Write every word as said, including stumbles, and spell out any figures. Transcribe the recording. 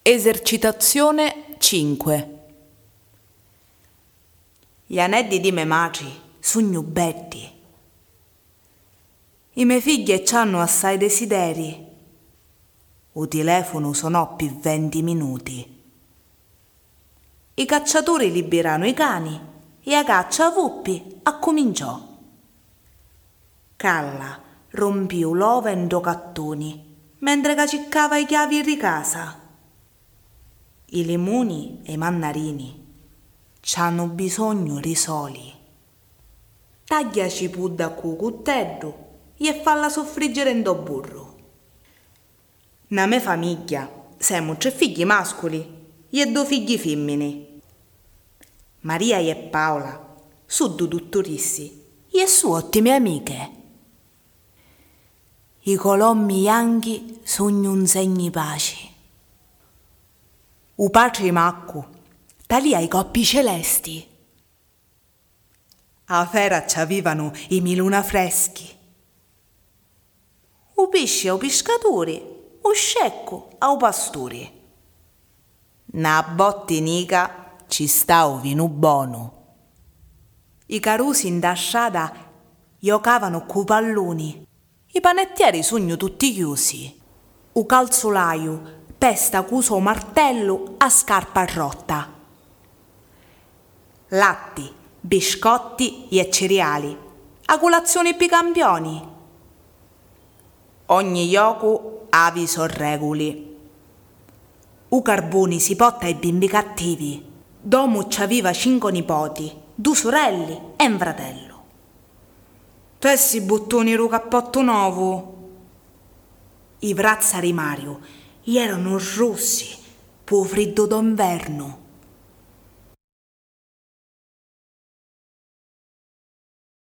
Esercitazione cinque. Gli anelli di me madri sogno belli. I miei figli c'hanno assai desideri. O telefono suonò per venti minuti. I cacciatori liberano i cani e a caccia a vuppi accominciò. Calla rompì l'ova in due cattoni mentre caciccava i chiavi in ricasa. I limoni e i mandarini c'hanno bisogno risoli. Tagliaci pudda cu cuttello e falla soffriggere in do burro. Na me famiglia siamo tre figli mascoli e due figli femmini. Maria e Paola sono due dottorissi e su ottime amiche. I colombi bianchi sono un segno di pace. U padre Maccu talia i coppi celesti. A fera c'avevano i miluna freschi. U pesce au pescatori, u scecco au pastori. Na bottinica ci sta u vino buono. I carusi in dasciata giocavano cu palloni. I panettieri sogno tutti chiusi. U calzolaio pesta cuso martello a scarpa rotta. Latti, biscotti e cereali, a colazione pi campioni. Ogni gioco avi sorreguli. U carboni si potta ai bimbi cattivi. Domo c'aveva cinque nipoti, due sorelle e un fratello. Tessi bottoni ru cappotto nuovo. I brazzari Mario erano rossi, po' freddo d'inverno.